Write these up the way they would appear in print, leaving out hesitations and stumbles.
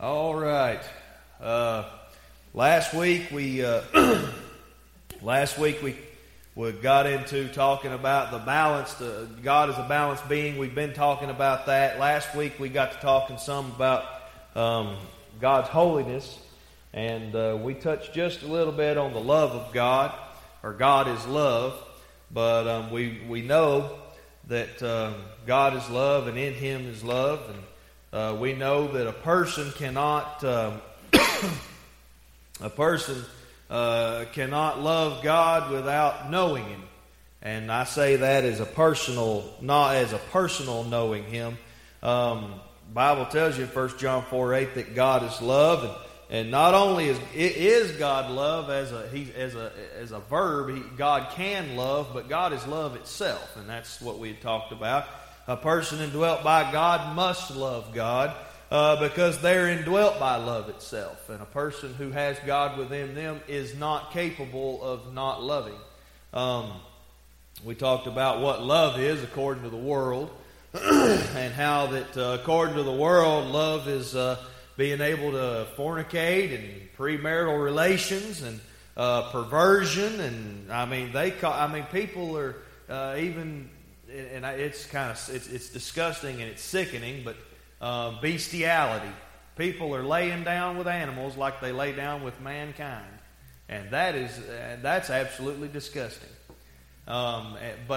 All right. Last week we got into talking about the balance. God is a balanced being. We've been talking about that. Last week we got to talking some about God's holiness, and we touched just a little bit on the love of God, or God is love. But we know that God is love, and in Him is love, and we know that a person cannot cannot love God without knowing Him. And I say that as a personal, not as a personal knowing Him. Bible tells you in 1 John 4:8 that God is love, and not only is God love as a verb, God can love, but God is love itself, and that's what we had talked about. A person indwelt by God must love God because they're indwelt by love itself. And a person who has God within them is not capable of not loving. We talked about what love is according to the world and how that according to the world, love is being able to fornicate and premarital relations and perversion. And people are even... And it's disgusting and it's sickening, but bestiality. People are laying down with animals like they lay down with mankind, and that's absolutely disgusting. But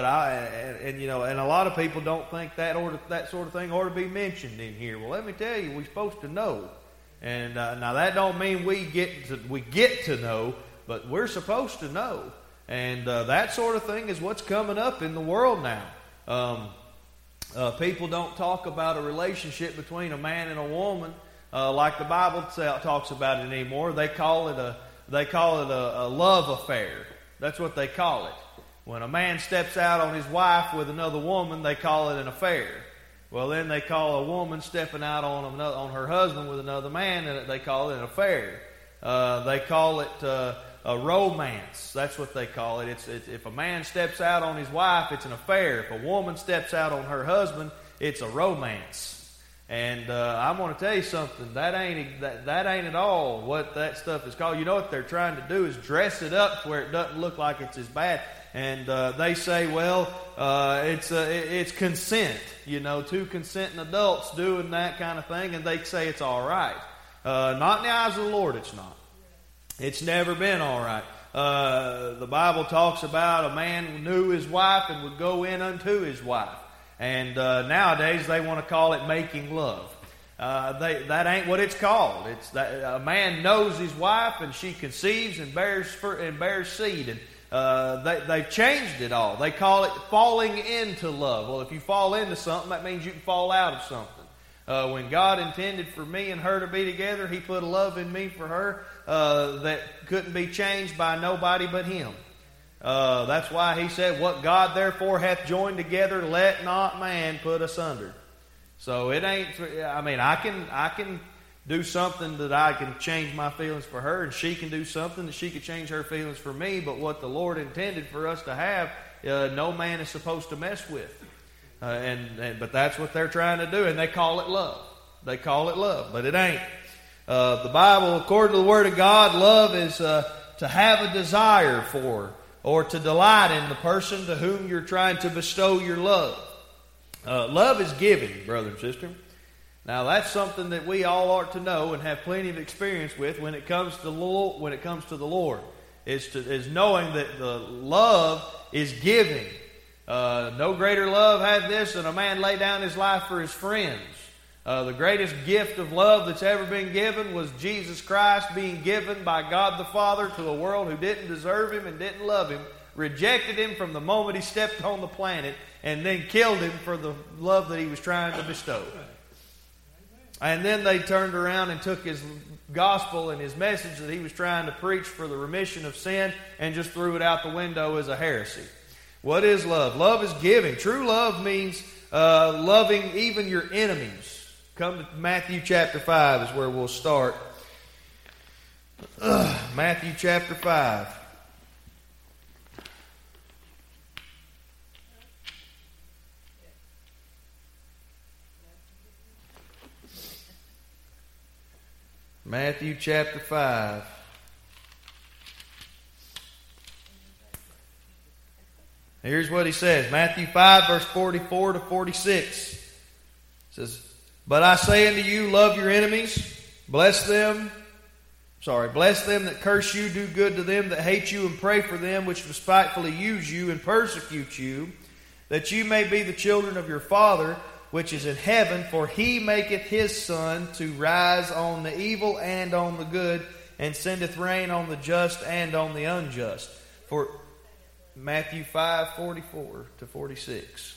a lot of people don't think that sort of thing ought to be mentioned in here. Well, let me tell you, we're supposed to know, and now that don't mean we get to know, but we're supposed to know, and that sort of thing is what's coming up in the world now. People don't talk about a relationship between a man and a woman like the Bible talks about it anymore. They call it a love affair. That's what they call it. When a man steps out on his wife with another woman, they call it an affair. Well, then they call a woman stepping out on her husband with another man, and they call it an affair. They call it a romance. That's what they call it. It's if a man steps out on his wife, it's an affair. If a woman steps out on her husband, it's a romance. And I'm going to tell you something. That ain't at all what that stuff is called. You know what they're trying to do is dress it up where it doesn't look like it's as bad. And they say, well, it's consent. Two consenting adults doing that kind of thing, and they say it's all right. Not in the eyes of the Lord, it's not. It's never been all right. The Bible talks about a man who knew his wife and would go in unto his wife. And nowadays they want to call it making love. That ain't what it's called. It's that a man knows his wife and she conceives and bears seed. And they've changed it all. They call it falling into love. Well, if you fall into something, that means you can fall out of something. When God intended for me and her to be together, He put a love in me for her that couldn't be changed by nobody but Him. That's why He said, what God therefore hath joined together, let not man put asunder. So it ain't, I can do something that I can change my feelings for her, and she can do something that she can change her feelings for me, but what the Lord intended for us to have, no man is supposed to mess with. But that's what they're trying to do, and they call it love. They call it love, but it ain't. The Bible, according to the Word of God, love is to have a desire for or to delight in the person to whom you're trying to bestow your love. Love is giving, brother and sister. Now that's something that we all ought to know and have plenty of experience with when it comes to the Lord. Is knowing that the love is giving. No greater love had this than a man lay down his life for his friends. The greatest gift of love that's ever been given was Jesus Christ being given by God the Father to a world who didn't deserve Him and didn't love Him, rejected Him from the moment He stepped on the planet, and then killed Him for the love that He was trying to bestow. And then they turned around and took His gospel and His message that He was trying to preach for the remission of sin and just threw it out the window as a heresy. What is love? Love is giving. True love means loving even your enemies. Come to Matthew chapter 5 is where we'll start. Matthew chapter 5. Matthew chapter 5. Here's what he says. Matthew 5, verse 44 to 46. It says, "But I say unto you, love your enemies, bless them that curse you, do good to them that hate you, and pray for them which despitefully use you and persecute you, that you may be the children of your Father which is in heaven, for he maketh his sun to rise on the evil and on the good, and sendeth rain on the just and on the unjust." For Matthew 5, 44 to 46.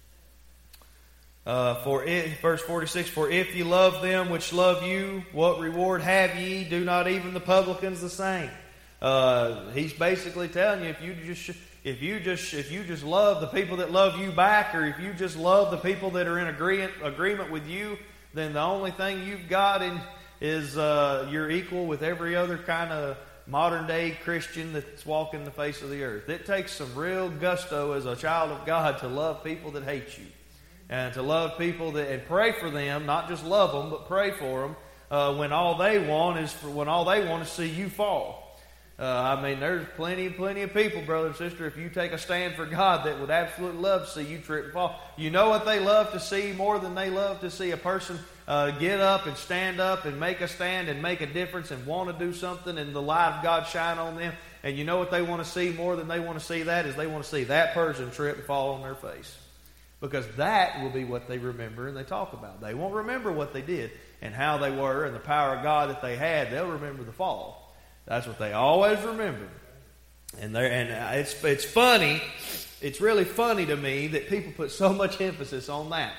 Verse 46, "For if you love them which love you, what reward have ye? Do not even the publicans the same?" He's basically telling you, if you just love the people that love you back, or if you just love the people that are in agreement with you, then the only thing you've got is you're equal with every other kind of modern day Christian that's walking the face of the earth. It takes some real gusto as a child of God to love people that hate you, and to love people and pray for them, not just love them, but pray for them when all they want is to see you fall. There's plenty of people, brother and sister, if you take a stand for God, that would absolutely love to see you trip and fall. You know what they love to see more than they love to see a person get up and stand up and make a stand and make a difference and want to do something, and the light of God shine on them. And you know what they want to see more than they want to see that is they want to see that person trip and fall on their face. Because that will be what they remember and they talk about. They won't remember what they did and how they were and the power of God that they had. They'll remember the fall. That's what they always remember. And it's funny. It's really funny to me that people put so much emphasis on that.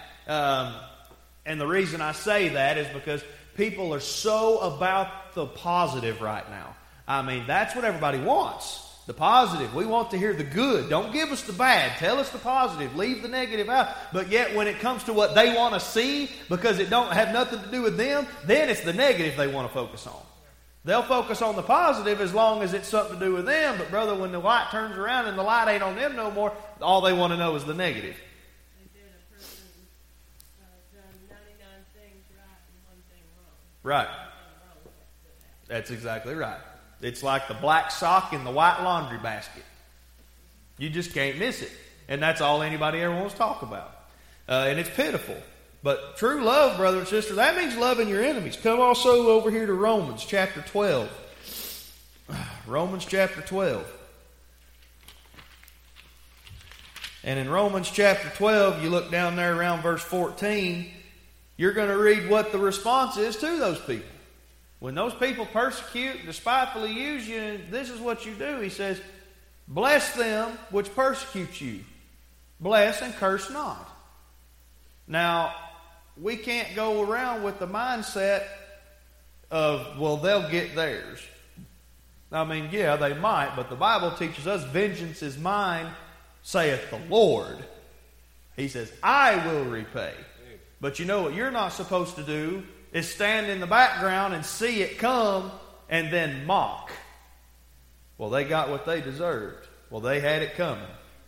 And the reason I say that is because people are so about the positive right now. That's what everybody wants. The positive. We want to hear the good. Don't give us the bad. Tell us the positive. Leave the negative out. But yet when it comes to what they want to see, because it don't have nothing to do with them, then it's the negative they want to focus on. They'll focus on the positive as long as it's something to do with them. But brother, when the light turns around and the light ain't on them no more, all they want to know is the negative. And then a person done 99 things right and one thing wrong. Right. That's exactly right. It's like the black sock in the white laundry basket. You just can't miss it. And that's all anybody ever wants to talk about. And it's pitiful. But true love, brother and sister, that means loving your enemies. Come also over here to Romans chapter 12. Romans chapter 12. And in Romans chapter 12, you look down there around verse 14, you're going to read what the response is to those people. When those people persecute and despitefully use you, this is what you do. He says, "Bless them which persecute you. Bless and curse not." Now, we can't go around with the mindset of, well, they'll get theirs. Yeah, they might, but the Bible teaches us vengeance is mine, saith the Lord. He says, I will repay. But you know what you're not supposed to do is stand in the background and see it come and then mock. Well, they got what they deserved. Well, they had it coming.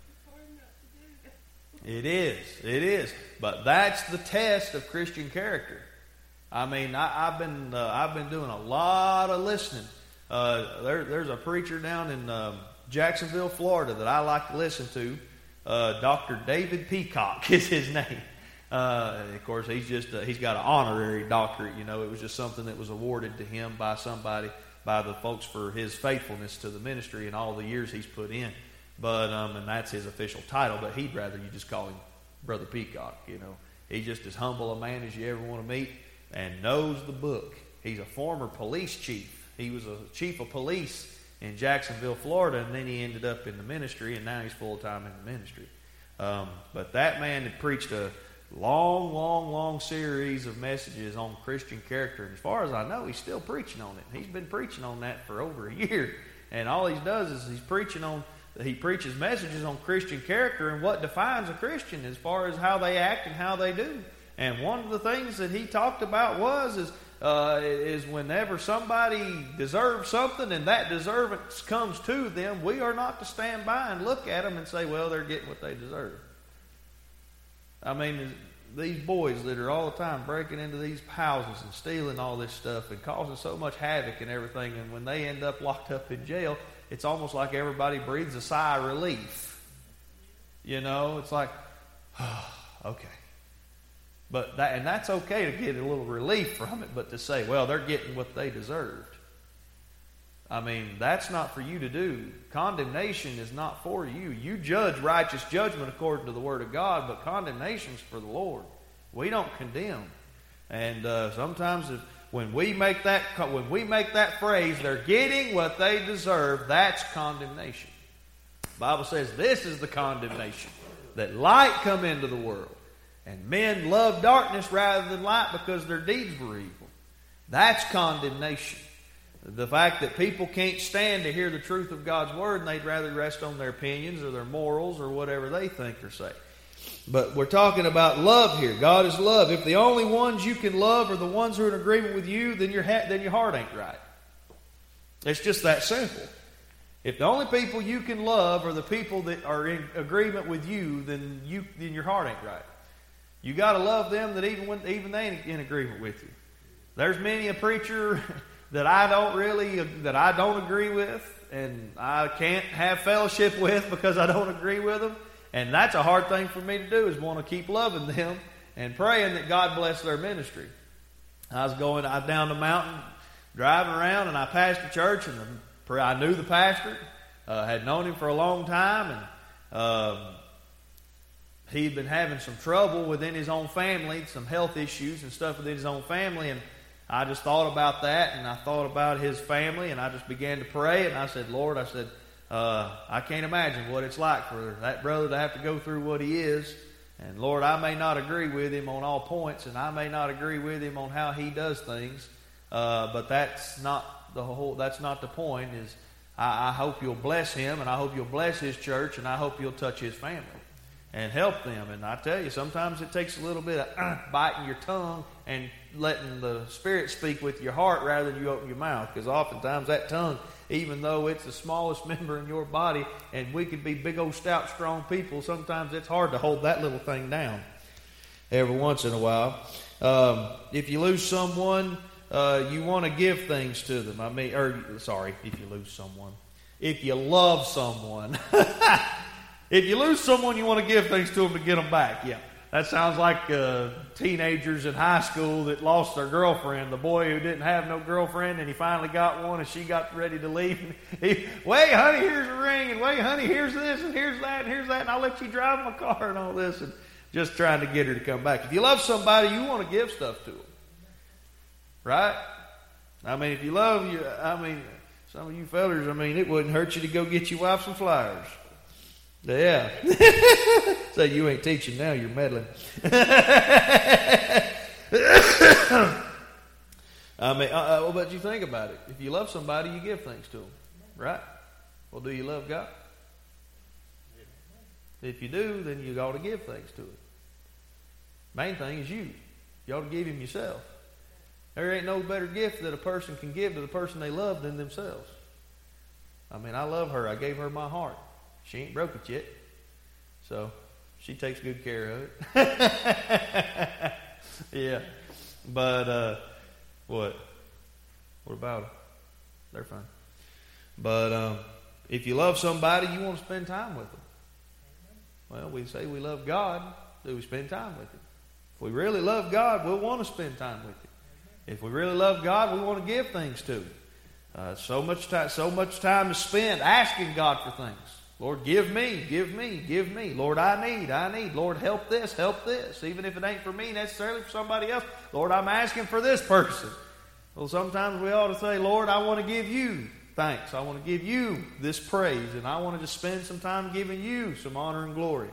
It is. But that's the test of Christian character. I've been doing a lot of listening. There's a preacher down in Jacksonville, Florida that I like to listen to. Dr. David Peacock is his name. Of course, he's got an honorary doctorate. It was just something that was awarded to him by the folks for his faithfulness to the ministry and all the years he's put in. But and that's his official title. But he'd rather you just call him Brother Peacock. He's just as humble a man as you ever want to meet, and knows the book. He's a former police chief. He was a chief of police in Jacksonville, Florida, and then he ended up in the ministry, and now he's full time in the ministry. But that man had preached a long series of messages on Christian character, and as far as I know, he's still preaching on it. He's been preaching on that for over a year, and all he does is he preaches messages on Christian character and what defines a Christian as far as how they act and how they do. And one of the things that he talked about is whenever somebody deserves something and that deservance comes to them, we are not to stand by and look at them and say, well, they're getting what they deserve. these boys that are all the time breaking into these houses and stealing all this stuff and causing so much havoc and everything, and when they end up locked up in jail, it's almost like everybody breathes a sigh of relief. You know, it's like, oh, okay. But that's okay to get a little relief from it, but to say, well, they're getting what they deserved. I mean, that's not for you to do. Condemnation is not for you. You judge righteous judgment according to the Word of God, but condemnation's for the Lord. We don't condemn. And sometimes when we make that phrase, they're getting what they deserve, that's condemnation. The Bible says this is the condemnation, that light come into the world, and men love darkness rather than light because their deeds were evil. That's condemnation. The fact that people can't stand to hear the truth of God's Word, and they'd rather rest on their opinions or their morals or whatever they think or say. But we're talking about love here. God is love. If the only ones you can love are the ones who are in agreement with you, then your heart ain't right. It's just that simple. If the only people you can love are the people that are in agreement with you, then your heart ain't right. You got to love them that even they ain't in agreement with you. There's many a preacher that I don't agree with, and I can't have fellowship with because I don't agree with them. And that's a hard thing for me to do, is want to keep loving them and praying that God bless their ministry. I was down the mountain, driving around, and I passed a church, and I knew the pastor, had known him for a long time, and he'd been having some trouble within his own family, some health issues and stuff within his own family, and I just thought about that, and I thought about his family, and I just began to pray, and I said, Lord, I can't imagine what it's like for that brother to have to go through what he is, and Lord, I may not agree with him on all points, and I may not agree with him on how he does things, but that's not the point. Is I hope you'll bless him, and I hope you'll bless his church, and I hope you'll touch his family and help them. And I tell you, sometimes it takes a little bit of biting your tongue and letting the Spirit speak with your heart rather than you open your mouth. Because oftentimes that tongue, even though it's the smallest member in your body, and we could be big old stout strong people, sometimes it's hard to hold that little thing down every once in a while. If you lose someone, you want to give things to them. If you lose someone. If you love someone. If you lose someone, you want to give things to them to get them back. Yeah, that sounds like teenagers in high school that lost their girlfriend. The boy who didn't have no girlfriend, and he finally got one, and she got ready to leave. Wait, honey, here's a ring, and wait, honey, here's this, and here's that, and here's that, and I'll let you drive my car and all this, and just trying to get her to come back. If you love somebody, you want to give stuff to them. Right? I mean, if you love you, some of you fellers, it wouldn't hurt you to go get your wife some flowers. Yeah. So you ain't teaching now, you're meddling. But you think about it. If you love somebody, you give things to them. Right? Well, do you love God? If you do, then you ought to give things to Him. Main thing is you. You ought to give Him yourself. There ain't no better gift that a person can give to the person they love than themselves. I love her. I gave her my heart. She ain't broke it yet. So, she takes good care of it. Yeah. But, what? What about them? They're fine. But, if you love somebody, you want to spend time with them. Well, we say we love God. Do we spend time with Him? If we really love God, we'll want to spend time with Him. If we really love God, we want to give things to Him. So much time is spent asking God for things. Lord, give me, give me, give me. Lord, I need. Lord, help this. Even if it ain't for me necessarily, for somebody else. Lord, I'm asking for this person. Well, sometimes we ought to say, Lord, I want to give you thanks. I want to give you this praise. And I want to just spend some time giving you some honor and glory.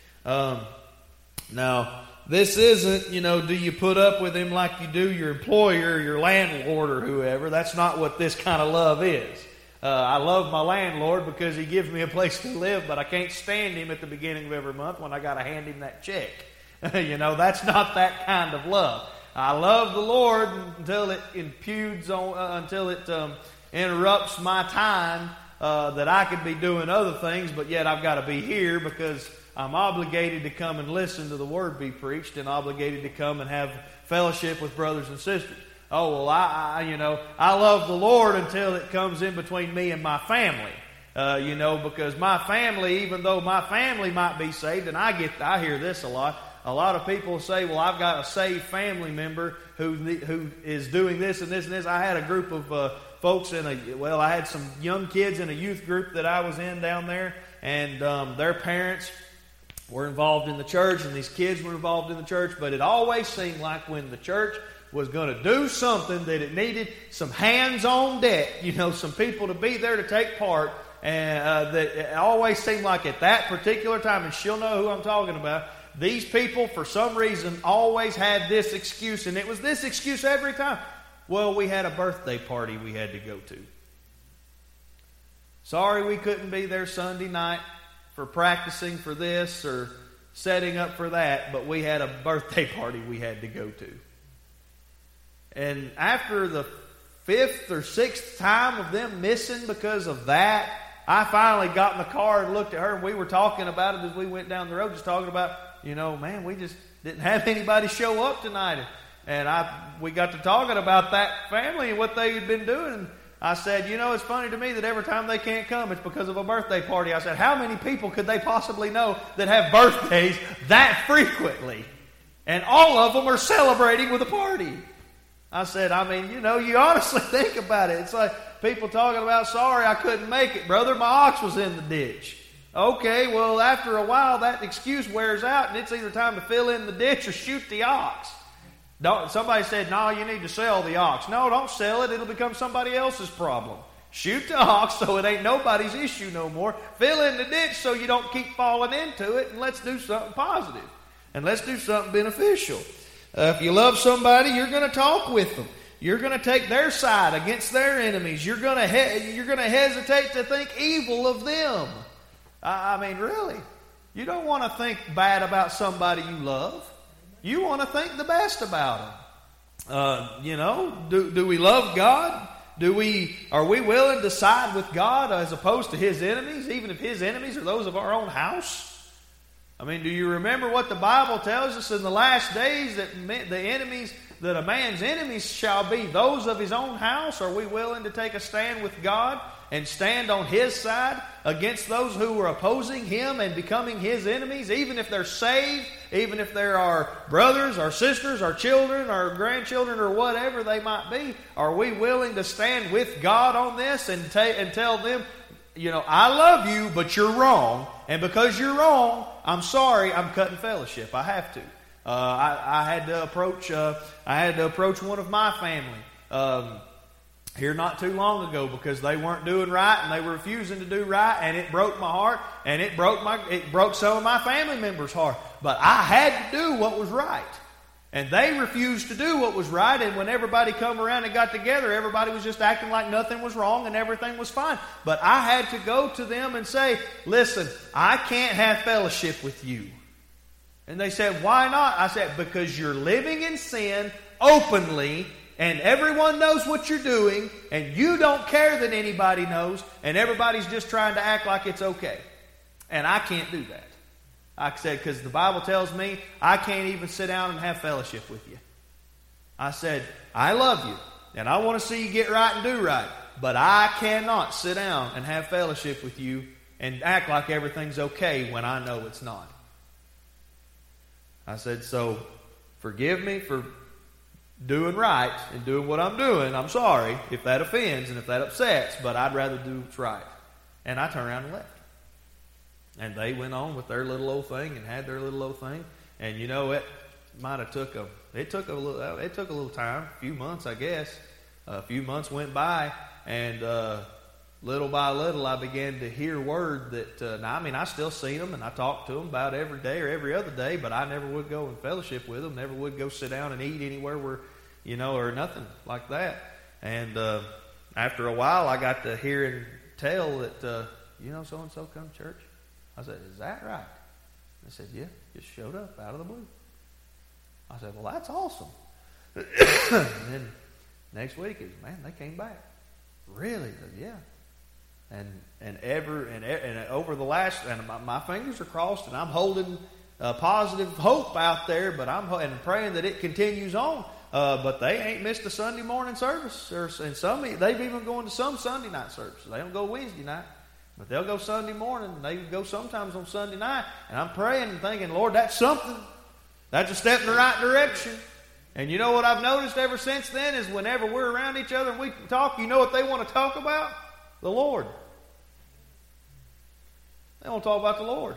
Now, this isn't, do you put up with him like you do your employer, your landlord, or whoever. That's not what this kind of love is. I love my landlord because he gives me a place to live, but I can't stand him at the beginning of every month when I got to hand him that check. That's not that kind of love. I love the Lord until it interrupts my time that I could be doing other things, but yet I've got to be here because I'm obligated to come and listen to the Word be preached and obligated to come and have fellowship with brothers and sisters. Oh, well, I love the Lord until it comes in between me and my family. Because my family, even though my family might be saved, and I hear this a lot. A lot of people say, well, I've got a saved family member who is doing this and this and this. I had a group of folks I had some young kids in a youth group that I was in down there, and their parents were involved in the church, and these kids were involved in the church, but it always seemed like when the church was going to do something that it needed some hands on deck, some people to be there to take part, and that it always seemed like at that particular time, and she'll know who I'm talking about, these people, for some reason, always had this excuse, and it was this excuse every time. Well, we had a birthday party we had to go to. Sorry we couldn't be there Sunday night for practicing for this or setting up for that, but we had a birthday party we had to go to. And after the 5th or 6th time of them missing because of that, I finally got in the car and looked at her, and we were talking about it as we went down the road, just talking about, man, we just didn't have anybody show up tonight. And we got to talking about that family and what they had been doing. I said, it's funny to me that every time they can't come, it's because of a birthday party. I said, how many people could they possibly know that have birthdays that frequently? And all of them are celebrating with a party. I said, you honestly think about it. It's like people talking about, sorry, I couldn't make it, brother. My ox was in the ditch. Okay, well, after a while, that excuse wears out, and it's either time to fill in the ditch or shoot the ox. Somebody said, no, you need to sell the ox. No, don't sell it. It'll become somebody else's problem. Shoot the ox so it ain't nobody's issue no more. Fill in the ditch so you don't keep falling into it, and let's do something positive. And let's do something beneficial. If you love somebody, you're going to talk with them. You're going to take their side against their enemies. You're going to hesitate to think evil of them. Really. You don't want to think bad about somebody you love. You want to think the best about them. Do we love God? Are we willing to side with God as opposed to His enemies, even if His enemies are those of our own house? Do you remember what the Bible tells us in the last days, that that a man's enemies shall be those of his own house? Are we willing to take a stand with God and stand on His side against those who are opposing Him and becoming His enemies, even if they're saved, even if they're our brothers, our sisters, our children, our grandchildren, or whatever they might be? Are we willing to stand with God on this and tell them, I love you, but you're wrong, and because you're wrong, I'm sorry, I'm cutting fellowship. I have to. I had to approach one of my family here not too long ago because they weren't doing right and they were refusing to do right, and it broke my heart, and it broke some of my family members' heart. But I had to do what was right. And they refused to do what was right, and when everybody come around and got together, everybody was just acting like nothing was wrong and everything was fine. But I had to go to them and say, listen, I can't have fellowship with you. And they said, why not? I said, because you're living in sin openly, and everyone knows what you're doing, and you don't care that anybody knows, and everybody's just trying to act like it's okay. And I can't do that. I said, because the Bible tells me I can't even sit down and have fellowship with you. I said, I love you, and I want to see you get right and do right, but I cannot sit down and have fellowship with you and act like everything's okay when I know it's not. I said, so forgive me for doing right and doing what I'm doing. I'm sorry if that offends and if that upsets, but I'd rather do what's right. And I turned around and left. And they went on with their little old thing and had their little old thing. And it might have took a little time, a few months, I guess. A few months went by, and little by little I began to hear word that, I still see them and I talk to them about every day or every other day, but I never would go and fellowship with them, never would go sit down and eat anywhere where, or nothing like that. And after a while I got to hear and tell that, so-and-so come to church. I said, is that right? They said, yeah, just showed up out of the blue. I said, well, that's awesome. And then next week, they came back. Really? I said, yeah. And over the last, and my fingers are crossed, and I'm holding positive hope out there, but I'm praying that it continues on. But they ain't missed a Sunday morning service, and they've even gone to some Sunday night services. They don't go Wednesday night, but they'll go Sunday morning. And they go sometimes on Sunday night, and I'm praying and thinking, Lord, that's something. That's a step in the right direction. And you know what I've noticed ever since then is whenever we're around each other and we talk, you know what they want to talk about? The Lord. They want to talk about the Lord.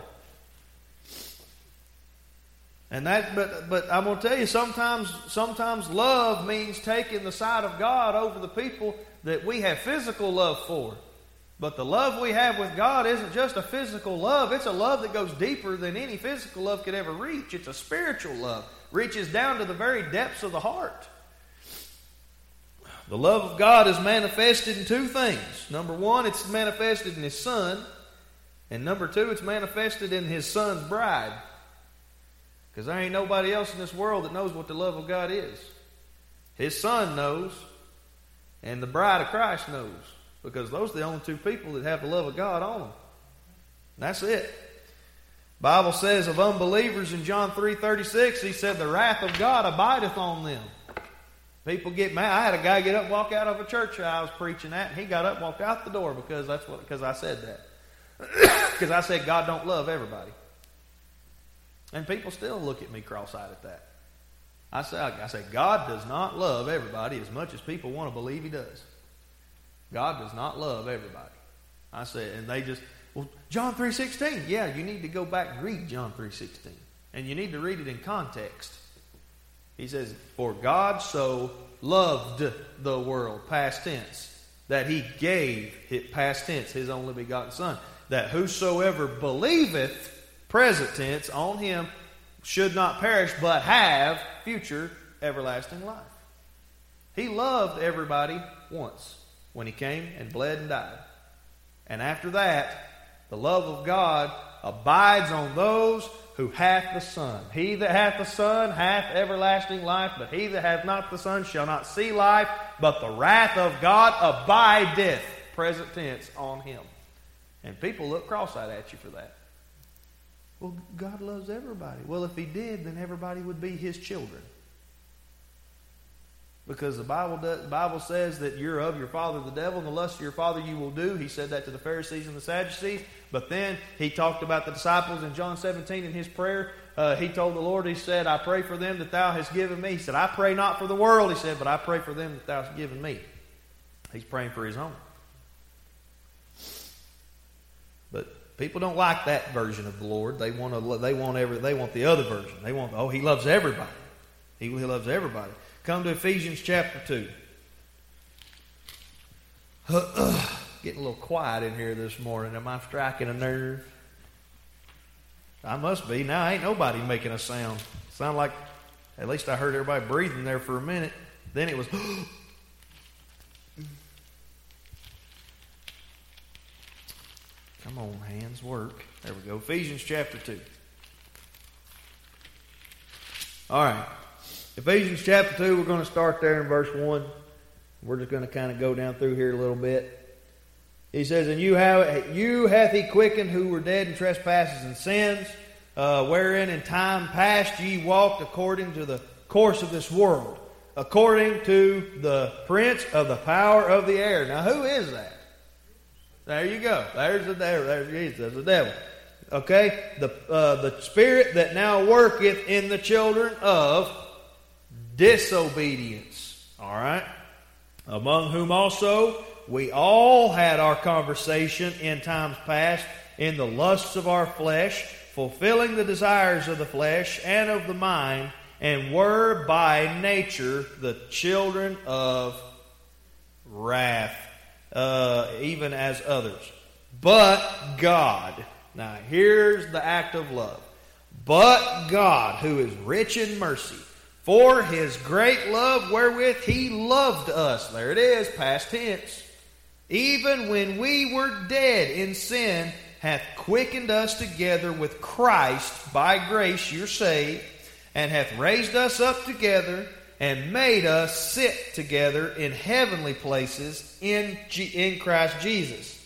And but I'm going to tell you, sometimes love means taking the side of God over the people that we have physical love for. But the love we have with God isn't just a physical love. It's a love that goes deeper than any physical love could ever reach. It's a spiritual love. Reaches down to the very depths of the heart. The love of God is manifested in two things. Number one, it's manifested in His Son. And number two, it's manifested in His Son's bride. Because there ain't nobody else in this world that knows what the love of God is. His Son knows. And the bride of Christ knows. Because those are the only two people that have the love of God on them. And that's it. Bible says of unbelievers in John 3:36, He said, the wrath of God abideth on them. People get mad. I had a guy get up and walk out of a church I was preaching at, and he got up and walked out the door because I said that. Because I said God don't love everybody. And people still look at me cross-eyed at that. I say God does not love everybody as much as people want to believe He does. God does not love everybody. I say, and they just, well, John 3:16. Yeah, you need to go back and read John 3:16. And you need to read it in context. He says, for God so loved the world, past tense, that He gave, past tense, His only begotten Son, that whosoever believeth, present tense, on Him should not perish, but have future everlasting life. He loved everybody once when He came and bled and died. And after that, the love of God abides on those who hath the Son. He that hath the Son hath everlasting life, but he that hath not the Son shall not see life, but the wrath of God abideth, present tense, on him. And people look cross-eyed at you for that. Well, God loves everybody. Well, if He did, then everybody would be His children. Because the Bible says that you're of your father the devil, and the lust of your father you will do. He said that to the Pharisees and the Sadducees. But then He talked about the disciples in John 17 in His prayer. He told the Lord, He said, I pray for them that Thou hast given me. He said, I pray not for the world, He said, but I pray for them that Thou hast given me. He's praying for His own. But people don't like that version of the Lord. They want the other version. They want, He loves everybody. He loves everybody. Come to Ephesians chapter 2. Getting a little quiet in here this morning. Am I striking a nerve? I must be. Now ain't nobody making a sound. Sound like, at least I heard everybody breathing there for a minute. Then it was, come on, hands, work. There we go. Ephesians chapter 2. All right. Ephesians chapter 2, we're going to start there in verse 1. We're just going to kind of go down through here a little bit. He says, and you hath He quickened who were dead in trespasses and sins, wherein in time past ye walked according to the course of this world, according to the prince of the power of the air. Now who is that? There you go. There's the devil. There's Jesus. There's the devil. Okay? The spirit that now worketh in the children of disobedience. All right? Among whom also we all had our conversation in times past in the lusts of our flesh, fulfilling the desires of the flesh and of the mind, and were by nature the children of wrath, even as others. But God, now here's the act of love. But God, who is rich in mercy, for His great love wherewith He loved us. There it is, past tense. Even when we were dead in sin, hath quickened us together with Christ. By grace you're saved. And hath raised us up together and made us sit together in heavenly places in Christ Jesus,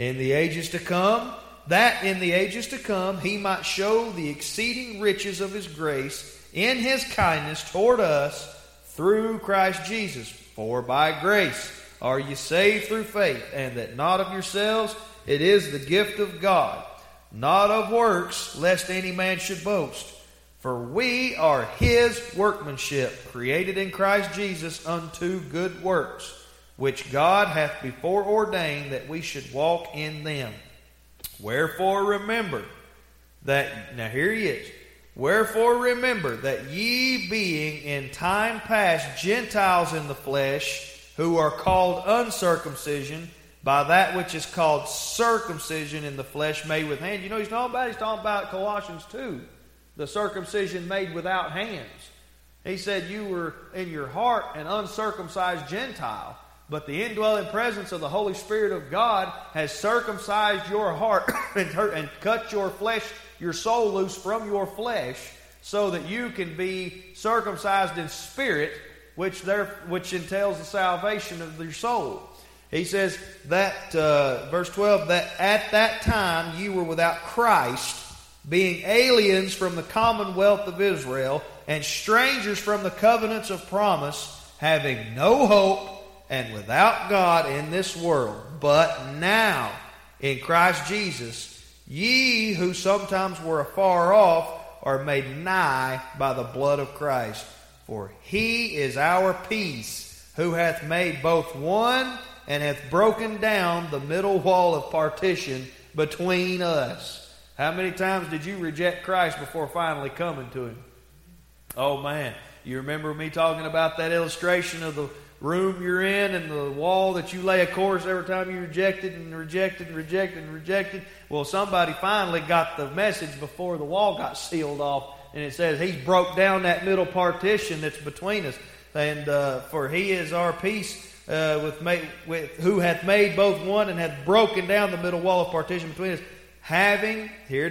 in the ages to come, that in the ages to come he might show the exceeding riches of his grace in his kindness toward us through Christ Jesus. For by grace are ye saved through faith, and that not of yourselves, it is the gift of God, not of works, lest any man should boast. For we are his workmanship, created in Christ Jesus unto good works, which God hath before ordained that we should walk in them. Wherefore remember that, now here he is, wherefore remember that ye being in time past Gentiles in the flesh, who are called uncircumcision, by that which is called circumcision in the flesh made with hands. You know what he's talking about? He's talking about Colossians 2, the circumcision made without hands. He said you were in your heart an uncircumcised Gentile, but the indwelling presence of the Holy Spirit of God has circumcised your heart and cut your flesh, your soul loose from your flesh, so that you can be circumcised in spirit, which entails the salvation of your soul. He says that, verse 12, that at that time you were without Christ, being aliens from the commonwealth of Israel, and strangers from the covenants of promise, having no hope, and without God in this world. But now, in Christ Jesus, ye who sometimes were afar off are made nigh by the blood of Christ. For he is our peace, who hath made both one, and hath broken down the middle wall of partition between us. How many times did you reject Christ before finally coming to him? Oh man, you remember me talking about that illustration of the room you're in and the wall that you lay a course every time you rejected and rejected and rejected and rejected? Well, somebody finally got the message before the wall got sealed off, and it says he's broke down that middle partition that's between us. And for he is our peace, who hath made both one, and hath broken down the middle wall of partition between us, having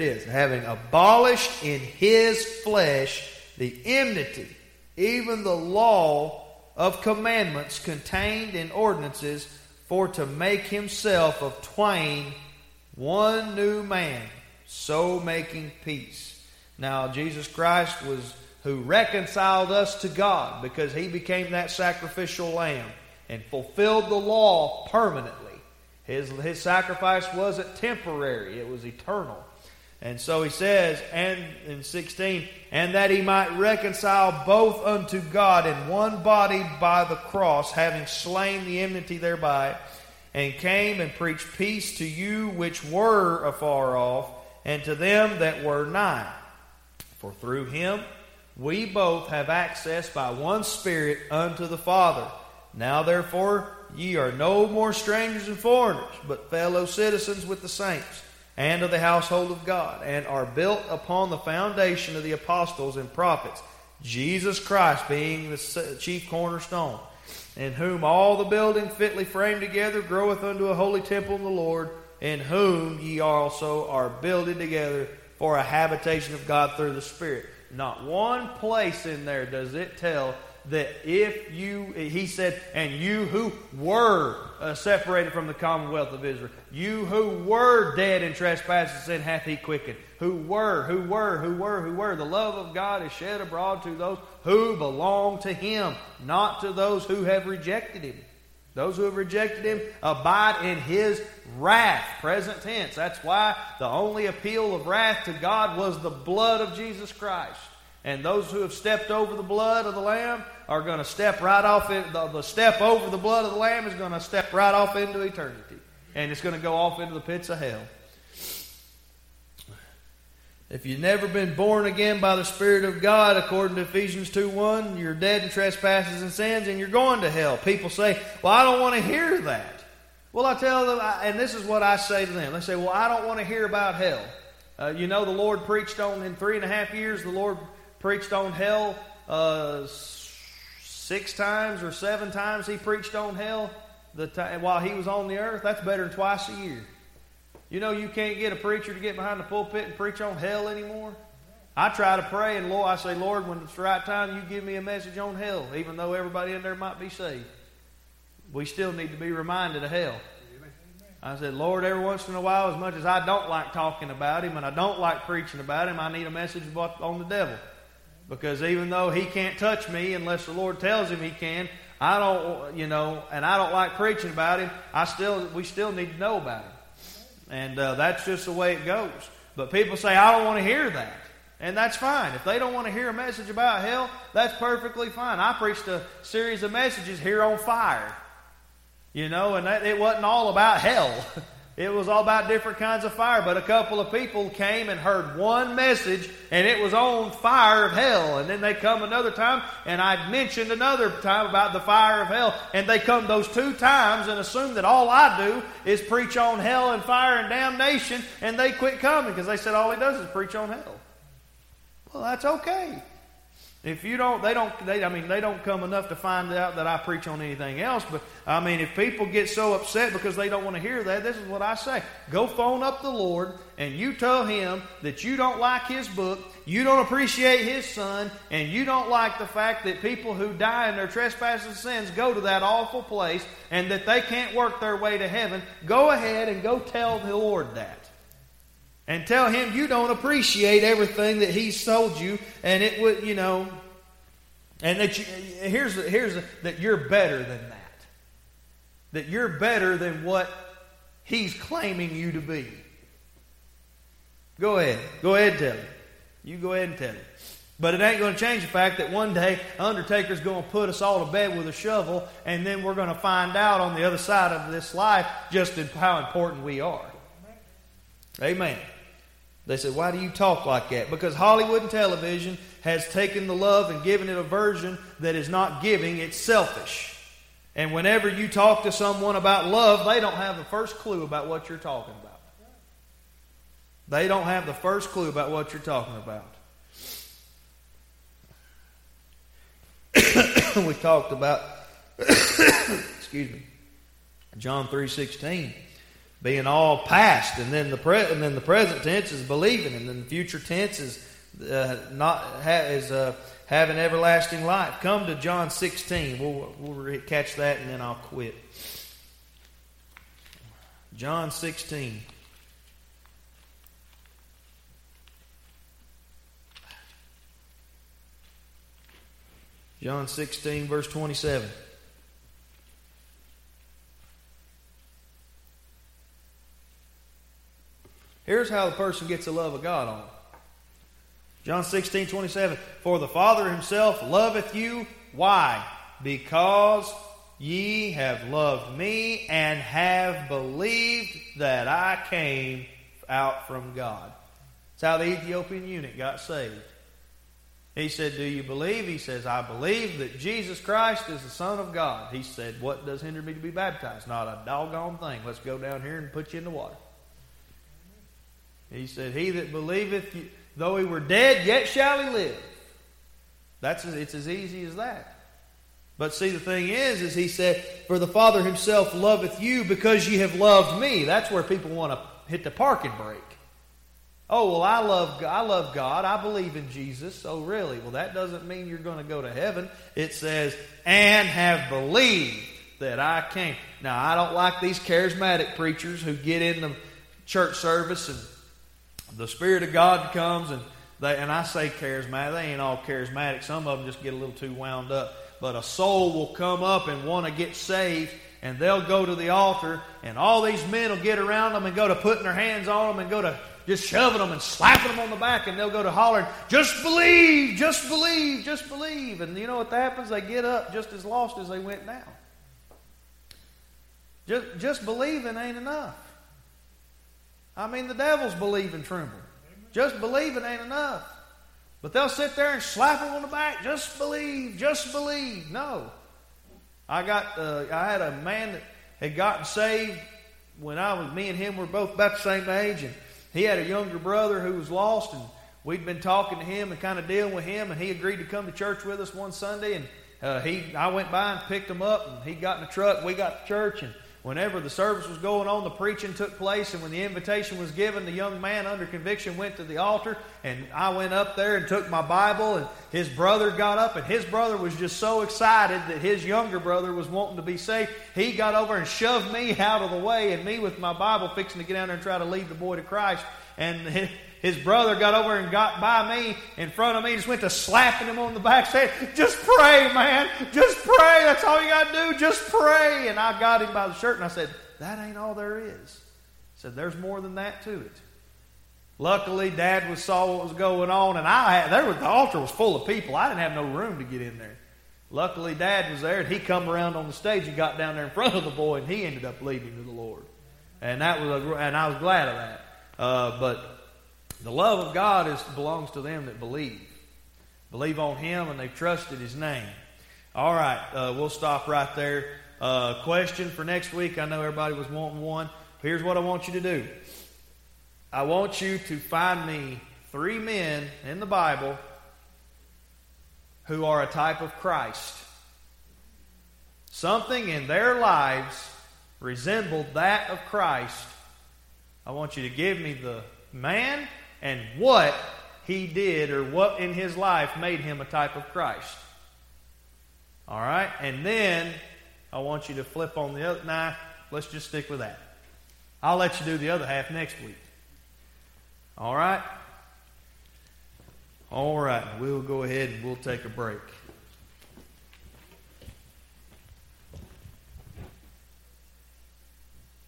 abolished in his flesh the enmity, even the law of commandments contained in ordinances, for to make himself of twain one new man, so making peace. Now Jesus Christ was who reconciled us to God, because he became that sacrificial lamb and fulfilled the law permanently. His sacrifice wasn't temporary, it was eternal. And so he says, and in 16, and that he might reconcile both unto God in one body by the cross, having slain the enmity thereby, and came and preached peace to you which were afar off, and to them that were nigh. For through him we both have access by one Spirit unto the Father. Now therefore ye are no more strangers and foreigners, but fellow citizens with the saints, and of the household of God, and are built upon the foundation of the apostles and prophets, Jesus Christ being the chief cornerstone, in whom all the building fitly framed together groweth unto a holy temple in the Lord, in whom ye also are builded together for a habitation of God through the Spirit. Not one place in there does it tell that if you, he said, and you who were separated from the commonwealth of Israel, you who were dead in trespasses and sin hath he quickened. Who were. The love of God is shed abroad to those who belong to him, not to those who have rejected him. Those who have rejected him abide in his wrath, present tense. That's why the only appeal of wrath to God was the blood of Jesus Christ. And those who have stepped over the blood of the Lamb are going to step right off. The step over the blood of the Lamb is going to step right off into eternity. And it's going to go off into the pits of hell. If you've never been born again by the Spirit of God, according to Ephesians 2:1, you're dead in trespasses and sins, and you're going to hell. People say, well, I don't want to hear that. Well, I tell them, and this is what I say to them. They say, well, I don't want to hear about hell. The Lord preached on, in 3.5 years, the Lord preached on hell 6 times or 7 times he preached on hell while he was on the earth. That's better than twice a year. You can't get a preacher to get behind the pulpit and preach on hell anymore. I try to pray, and I say, Lord, when it's the right time, you give me a message on hell, even though everybody in there might be saved. We still need to be reminded of hell. I said, Lord, every once in a while, as much as I don't like talking about Him and I don't like preaching about Him, I need a message on the devil. Because even though he can't touch me unless the Lord tells him he can, I don't, and I don't like preaching about him, we still need to know about him. And that's just the way it goes. But people say, I don't want to hear that. And that's fine. If they don't want to hear a message about hell, that's perfectly fine. I preached a series of messages here on fire. And it wasn't all about hell. It was all about different kinds of fire. But a couple of people came and heard one message, and it was on fire of hell. And then they come another time, and I mentioned another time about the fire of hell. And they come those 2 times and assume that all I do is preach on hell and fire and damnation, and they quit coming because they said all he does is preach on hell. Well, that's okay. If you don't, they don't come enough to find out that I preach on anything else. But, if people get so upset because they don't want to hear that, this is what I say. Go phone up the Lord and you tell Him that you don't like His book, you don't appreciate His Son, and you don't like the fact that people who die in their trespasses and sins go to that awful place and that they can't work their way to heaven. Go ahead and go tell the Lord that. And tell Him you don't appreciate everything that He's told you, and it would, and that that you're better than that. That you're better than what He's claiming you to be. Go ahead and tell Him. You go ahead and tell Him. But it ain't going to change the fact that one day Undertaker's going to put us all to bed with a shovel, and then we're going to find out on the other side of this life just how important we are. Amen. They said, why do you talk like that? Because Hollywood and television has taken the love and given it a version that is not giving, it's selfish. And whenever you talk to someone about love, they don't have the first clue about what you're talking about. They don't have the first clue about what you're talking about. We talked about, John 3:16. Being all past, and then the present tense is believing, and then the future tense is having everlasting life. Come to John 16. We'll catch that, and then I'll quit. John 16. John 16, verse 27. Here's how the person gets the love of God on. John 16:27. For the Father Himself loveth you. Why? Because ye have loved me and have believed that I came out from God. That's how the Ethiopian eunuch got saved. He said, do you believe? He says, I believe that Jesus Christ is the Son of God. He said, what does hinder me to be baptized? Not a doggone thing. Let's go down here and put you in the water. He said, he that believeth, though he were dead, yet shall he live. It's as easy as that. But see, the thing is he said, for the Father Himself loveth you because ye have loved me. That's where people want to hit the parking brake. Oh, well, I love God. I believe in Jesus. Oh, really? Well, that doesn't mean you're going to go to heaven. It says, and have believed that I came. Now, I don't like these charismatic preachers who get in the church service and the Spirit of God comes and I say charismatic. They ain't all charismatic. Some of them just get a little too wound up. But a soul will come up and want to get saved, and they'll go to the altar, and all these men will get around them and go to putting their hands on them and go to just shoving them and slapping them on the back, and they'll go to hollering, just believe, just believe, just believe. And you know what happens? They get up just as lost as they went down. Just believing ain't enough. The devils believe and tremble. Just believing ain't enough. But they'll sit there and slap them on the back. Just believe, just believe. No. I had a man that had gotten saved when me and him were both about the same age, and he had a younger brother who was lost, and we'd been talking to him and kind of dealing with him, and he agreed to come to church with us one Sunday, and I went by and picked him up, and he got in the truck, we got to church, and whenever the service was going on, the preaching took place, and when the invitation was given, the young man under conviction went to the altar, and I went up there and took my Bible, and his brother got up, and his brother was just so excited that his younger brother was wanting to be saved. He got over and shoved me out of the way, and me with my Bible fixing to get down there and try to lead the boy to Christ. And his brother got over and got by me in front of me, just went to slapping him on the back, saying, "Just pray, man. Just pray. That's all you got to do. Just pray." And I got him by the shirt and I said, "That ain't all there is." I said, "There's more than that to it." Luckily, Dad saw what was going on, and the altar was full of people. I didn't have no room to get in there. Luckily, Dad was there, and he come around on the stage and got down there in front of the boy, and he ended up leading him to the Lord. And I was glad of that. But the love of God belongs to them that believe. Believe on Him, and they've trusted His name. All right, we'll stop right there. Question for next week. I know everybody was wanting one. Here's what I want you to do. I want you to find me 3 men in the Bible who are a type of Christ. Something in their lives resembled that of Christ. I want you to give me the man and what he did or what in his life made him a type of Christ. All right? And then I want you to flip on the other. Nah, let's just stick with that. I'll let you do the other half next week. All right? All right. We'll go ahead and we'll take a break.